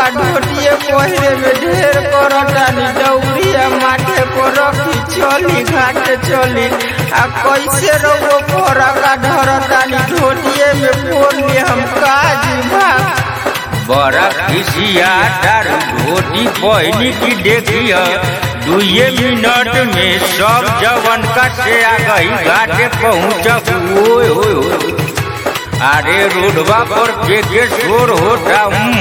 का ढोटिए पहरे में ढेर करतानी दौड़िया माथे को रखी चली घाट चली आ कैसे रहो कोरा का धरतानी ढोटिए में फोड़ने हम काजी भाग बड़ा खिसिया दारू ढोटी पहनी की देखिया 2 मिनट में सब जवन का से आ गई घाटे पहुँच। अरे रोडवा पर के शोर होता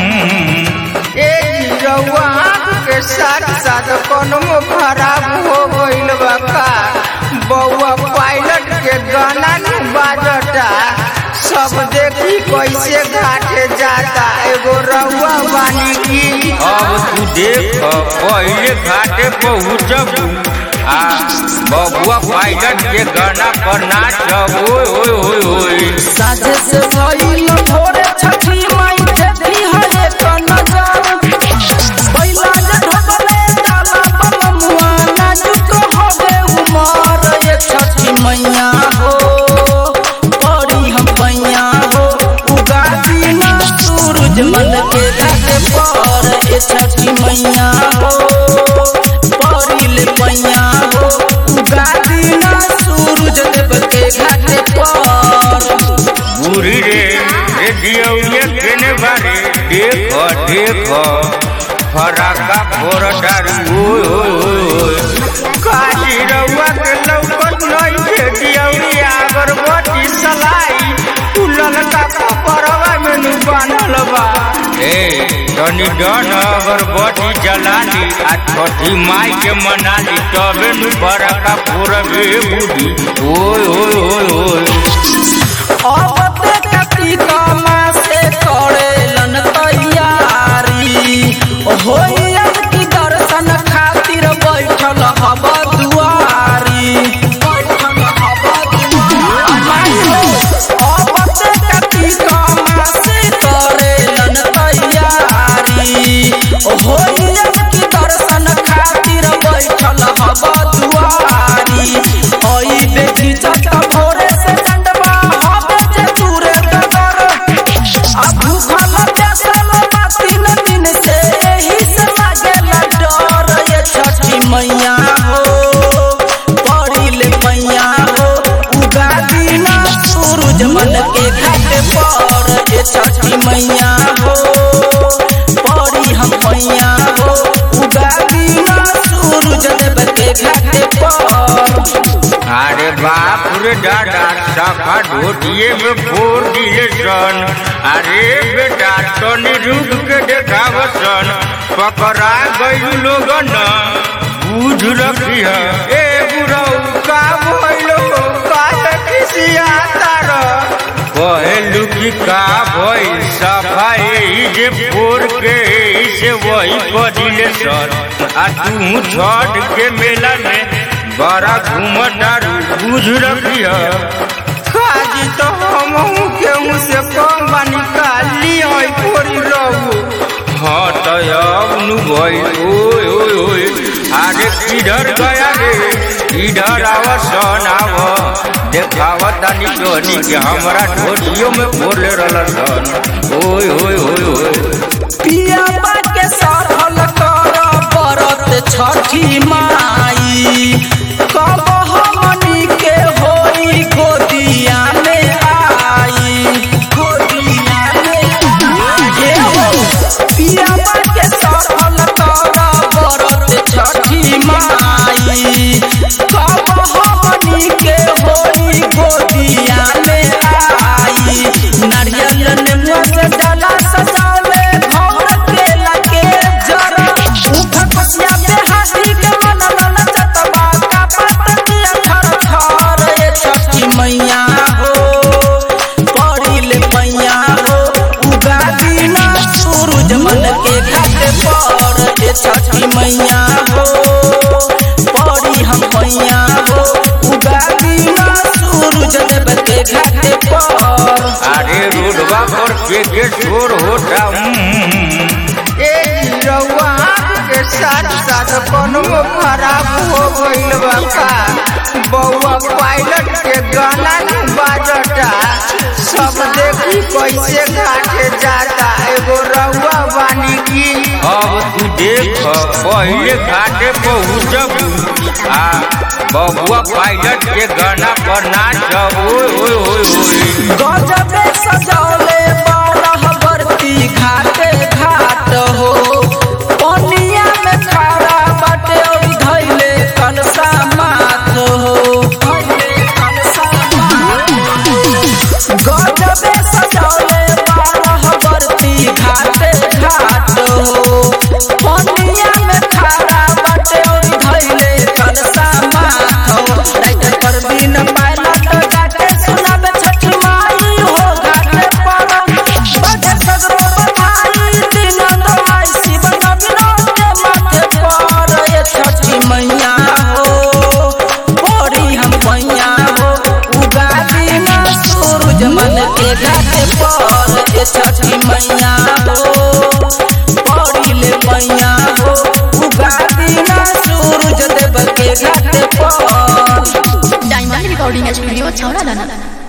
रउआ आँख के साथ साथ कोनो खराब हो गइल बा का बउआ पायलट के गाना न बाजता सब देखी कैसे घाटे जाता एगो रउआ बानी की अब तू देख पहले घाटे पहुँचबू आ बबुआ पायलट के गाना पर नाचब। साझे से भइल भोरे छठी माई देखी हरे तो नजर पहिला जे ढोकले डाला बलमुआ नाजुक होवे उमर ये छठी मैया हो बड़ी हम पैया हो उगादी ना सूरज मन के घाटे पर ये छठी मैया हो बड़ी ले पैया हो उगादी ना सूरज देव के घाटे पर बुरी रे दियौये केने बारे देख फराका फोर डारू काजी रउआ के लौकत नहीं के दियौया अगरबत्ती सलाई तू ललका कपड़वा में नु बांधल बा तनी डन अगरबत्ती जलाली आ छठी माई के मनाली तबे नु फराका फोर बे बुढ़ी औरते कतिका माँ से करेलन तैयारी होइया की दर्शन खातिर बैठल हब दुआरी औरते कतिका माँ से करेलन तैयारी होइया की दर्शन खातिर बैठल हब दुआरी ओई बेटी चटा भोरे से मैया हो बड़ी ले मैया हो उगादी ना सूरज मन के घाटे पर ये छठी मैया हो बड़ी हम मैया हो उगादी ना सूरज देव के घाटे पर। अरे बाप रे दादा सखा ढोटिए में फोड़ दिए सन। अरे बेटा तनी रुक के देखाव सन पकड़ा गई लोगन बुझ रखी है ए बुढ़ऊ का भइलो काहे किसिया तार कहलू की का भइल सफाई जे फोड़ के से वही पदिले सर आ तू छठ के मेला में बड़ा घूमतारू बुझ रखी है काजी तो हमहू केहू से कम बानी काली होई फोड़ी रहू हाँ तो अब नु भाई आगे किधर गया रे इधर आवा सन आवा देखावा तानी टोनी के हमरा ढोलियों में बोले रहल सन ओए पिया के सरहल कर बरत छठी माई कब हमनी के होई गोदिया में आई गोदिया में पिया के सरहल कर बरत छठी माई कब हमनी के होई गोदिया में आई नारियल नेमुआ से डाला सजावे घर के लगे जरा उठ पसिया पे हाथी के मनन चतबा का पतिया थर थर ये छठी मैया हो बड़ी ले मैया हो उगादी ना सूरज मन के घाटे पर ये छठी मैया हो बड़ी हम मैया हो उगादी ना सूरज देव के घाटे पर। अरे रोडवा पर के शोर होता रउआ के साथ साथ कोनो खराब हो गइल बा का बउआ पायलट के गाना न बाजता सब देखी कैसे घाटे जाता एगो रउआ बानी की देख पहले घाटे पहुँचब आ बबुआ पायलट के गाना पर नाच। गजबे सजौले बारह बरती घाटे घाट हो, पनिया में खड़ा बाटे और धैले कलसा माथ हो। गजबे सजौले बारह बरती घाटे घाट हो, पनिया में खड़ा बाटे और धैले कलसा माथ हो। राइटर परवीन पायलट गाके सुनाबे छठी माई हो घाटे पर। बजे सगरो बधाई दिन दवाई शिव नवीन के माथे पर। ये छठी मैया हो बड़ी हम पैया हो, उगा दीना सूरज मन के घाटे पर। ये छठी मैया हो बड़ी ले पैया हो, उगा दीना सूरज देव के घाटे पर। डायमंड रिकॉर्डिंग स्टूडियो छौड़ा दाना।